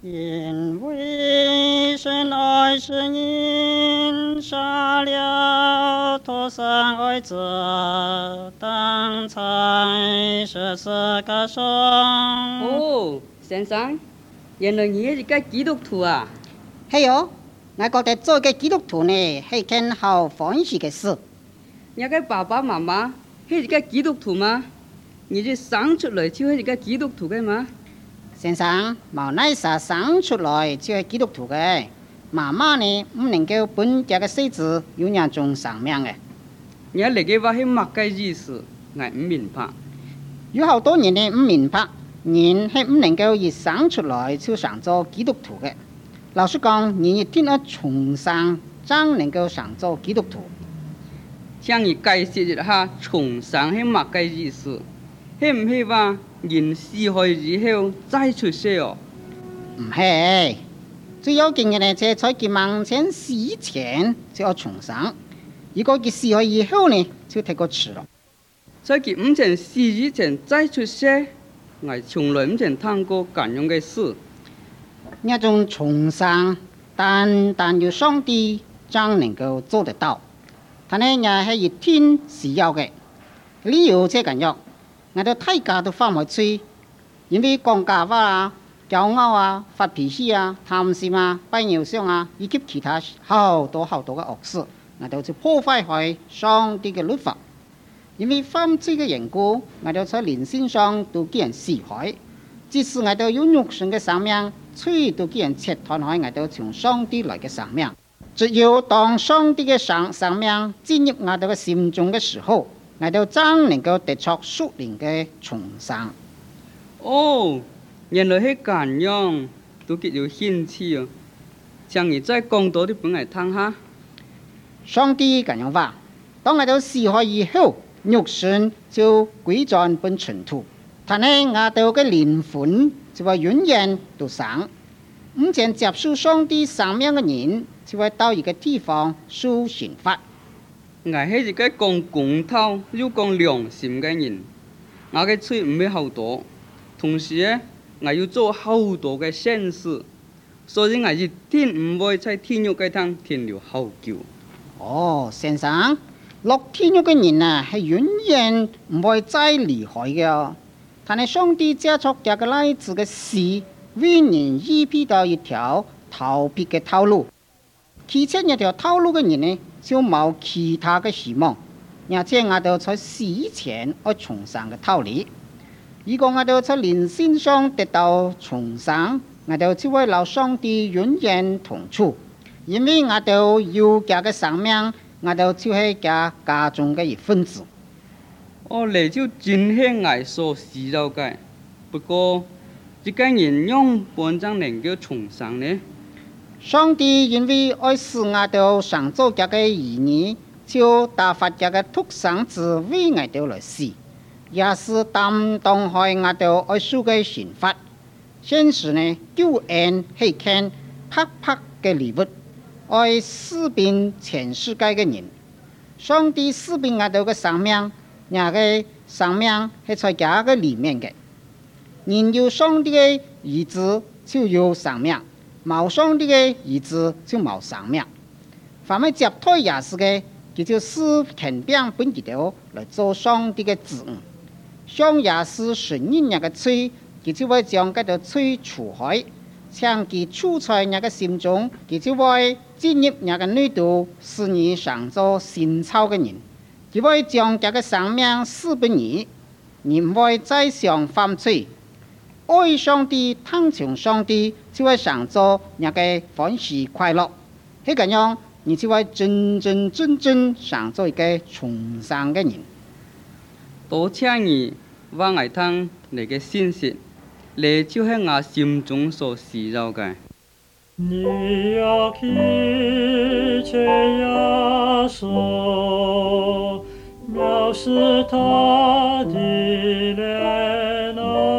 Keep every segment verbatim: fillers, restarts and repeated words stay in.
因为神爱世人，杀了脱生爱子，当在十字架上。 哦，先生，原來你係一個基督徒啊？ 係哦，我覺得做個基督徒呢係件好歡喜嘅事。 你嘅爸爸媽媽係一個基督徒嗎？你哋生出來就係一個基督徒嘅嗎？ 先生，冇乃啥生出來就係基督徒嘅，媽媽呢唔能夠本家嘅細子有兩種生命嘅。 你嚟嘅話係乜嘅意思？我唔明白。 有好多人呢唔明白，人係唔能夠一生出來就上做基督徒嘅。老實講，人一定要從生才能夠上做基督徒。 向你解釋一下，從生係乜嘅意思？係唔係話人死去以後再出世哦？ 唔係，最要緊嘅呢，就係在佢亡前死前就要重生。如果佢死去以後呢，就太過遲咯。 在佢唔曾死以前再出世，我從來唔曾聽過咁樣嘅事。 一種重生，單單要上帝才能夠做得到，但係也係一天需要嘅。理由即係咁樣。我哋大家都翻唔去，因為講假話啊、驕傲啊、發脾氣啊、貪心啊、拜偶像啊，以及其他好多好多嘅惡事，我哋就破壞開上帝嘅律法。因為犯罪嘅緣故，我哋在靈性上都叫人死害，即使我哋有肉身嘅生命，嘴都叫人切斷開我哋從上帝來嘅生命。只有當上帝嘅生生命進入我哋嘅心中嘅時候，我哋真能夠得出屬靈嘅重生。 哦，原來係咁樣，都幾有興趣哦。請你再講多啲俾我聽下。 上帝咁樣話：當我哋死去以後，肉身就歸轉本塵土，但係我哋嘅靈魂就會永遠都生。唔曾接受上帝生命嘅人，就會到一個地方受刑罰。 我係一個講公道又講良心嘅人，我嘅罪唔係好多，同時咧，我要做好多嘅善事，所以我一定唔會在天獄嘅堂停留好久。 哦，先生，落天獄嘅人啊，係永遠唔會再離開嘅。但係上帝借出這個例子嘅事，為人預備到一條逃避嘅道路。其實一條道路嘅人呢，就冇其他嘅希望，而且我哋在死前要重生嘅道理。如果我哋在靈性上得到重生，我哋就會留上帝永遠同處，因為我哋有家嘅生命，我哋就係家家中嘅一份子。 哦，你就真係我所知道嘅，不過一個人用本章能夠重生呢？ 上帝因為愛使我哋上做這個兒女，就打發這個獨生子為我哋來死，也是擔當開我哋愛受嘅刑罰。現時呢，救恩係件拍拍嘅禮物，愛施遍全世界嘅人。上帝施遍我哋嘅生命，那個生命係在這個裡面嘅。人有上帝嘅兒子就有生命。冇上帝嘅兒子就冇生命，凡係接待也是嘅，佢就施權柄本佢哋來做上帝嘅子女。像也是承認人嘅罪，佢就會將嗰條罪除開，將佢除在人嘅心中，佢就會進入人嘅內度，使你上做新造嘅人。佢會將這個生命賜俾你，你唔會再想犯罪。愛上帝、聽從上帝，就會上做一個歡喜快樂。係咁樣，你就會真真正正上做一個重生嘅人。 多謝你話我聽你嘅信息，你就係我心中所需要嘅。 你要祈求耶穌，藐視他的憐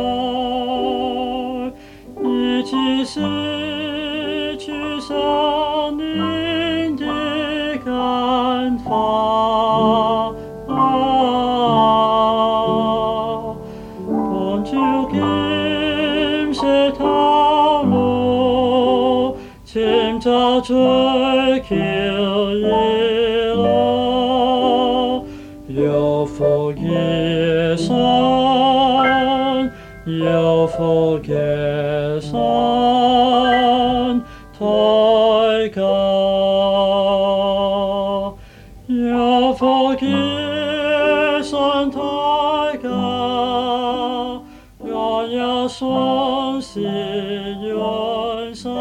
愛，一起失去生命的看法。本主今世頭路。 寻找追求耶路，有福嘅神，有福嘅神，抬高，有福嘅神抬高，我要信是永生。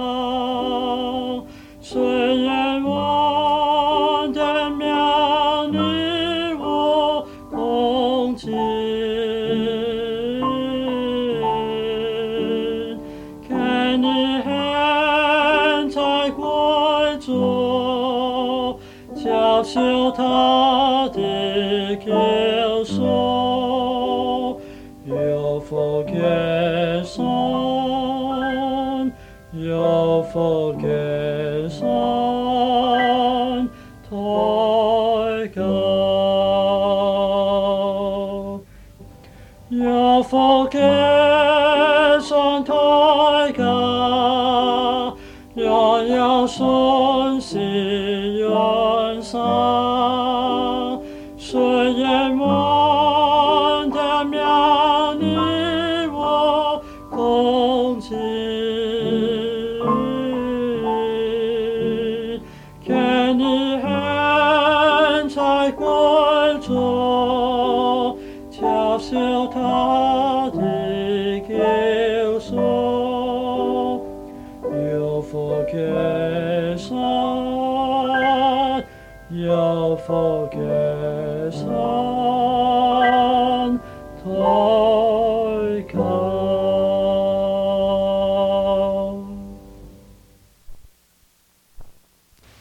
虽然我的名与我共进，看你现在归主，教修他的救赎，有福嘅神，有福嘅神，抬高，有福嘅神抬高，我要信是永生，虽然我的名与我共进，看你现在归主，教修他的救赎，有福嘅神，有福嘅